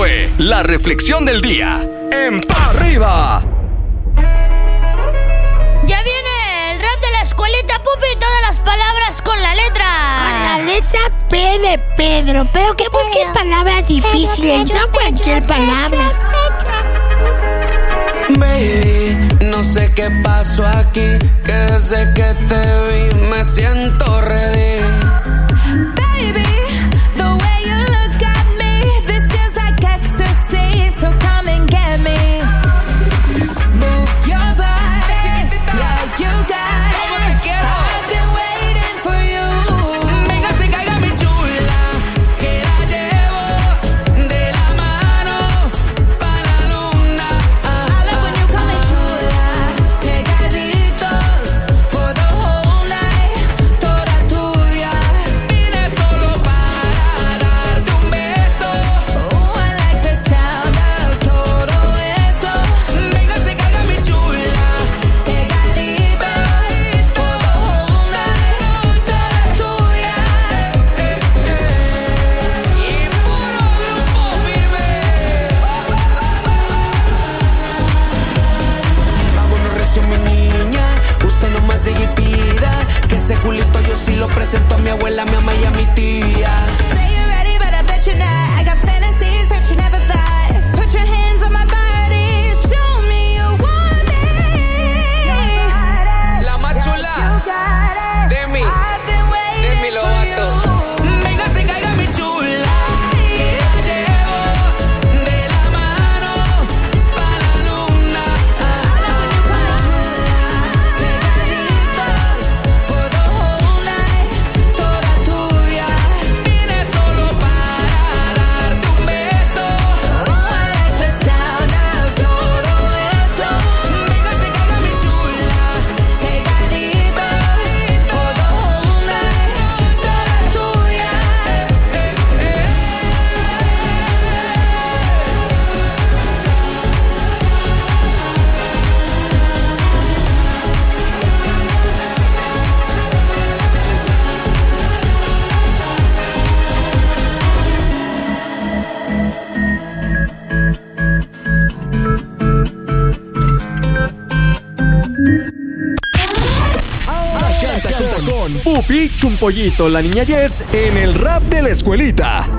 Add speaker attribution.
Speaker 1: fue la reflexión del día en Pa' Arriba.
Speaker 2: Ya viene el rap de la escuelita, Pupi, todas las palabras con la letra.
Speaker 3: Con la letra P de Pedro, pero que busques palabras difíciles, no cualquier palabra.
Speaker 4: Baby, no sé qué pasó aquí, que desde que te vi me siento ready.
Speaker 5: Baby, the way you look at me, this feels like ecstasy, so come and get me. Move your body, yeah, you got it. I've been waiting for you.
Speaker 4: Véngase, caiga mi chula, que la llevo de la mano pa' la luna.
Speaker 5: I like when you call me chula, pegaditos for the whole night, toda tuya.
Speaker 4: Vine solo para darte un beso.
Speaker 5: Oh, I like the sound of todo eso.
Speaker 4: Véngase, caiga mi chula,
Speaker 5: Pegadito for the whole night, toda tuya.
Speaker 4: y puro grupo firme. Vámonos recio, mi niña, usted nomás diga y pida, que ese culito yo sí lo presento a mi abuela, mi mamá y a mi tía.
Speaker 5: Say you're ready, but I bet you're not. I got fantasies that you never thought. Put your hands on my body, show me you want it.
Speaker 4: La más chula, Demi, Demi Lovato. Véngase, caiga mi chula, que la llevo de la mano pa' la luna.
Speaker 5: For the whole night, toda tuya.
Speaker 4: Vine solo para darte un beso.
Speaker 5: Oh, I like the sound of todo eso.
Speaker 4: Véngase, caiga mi chula,
Speaker 5: Pegadito for the whole night, toda tuya.
Speaker 1: Canta con Pupi Chumpollito, la niña Jess, en el rap de la escuelita.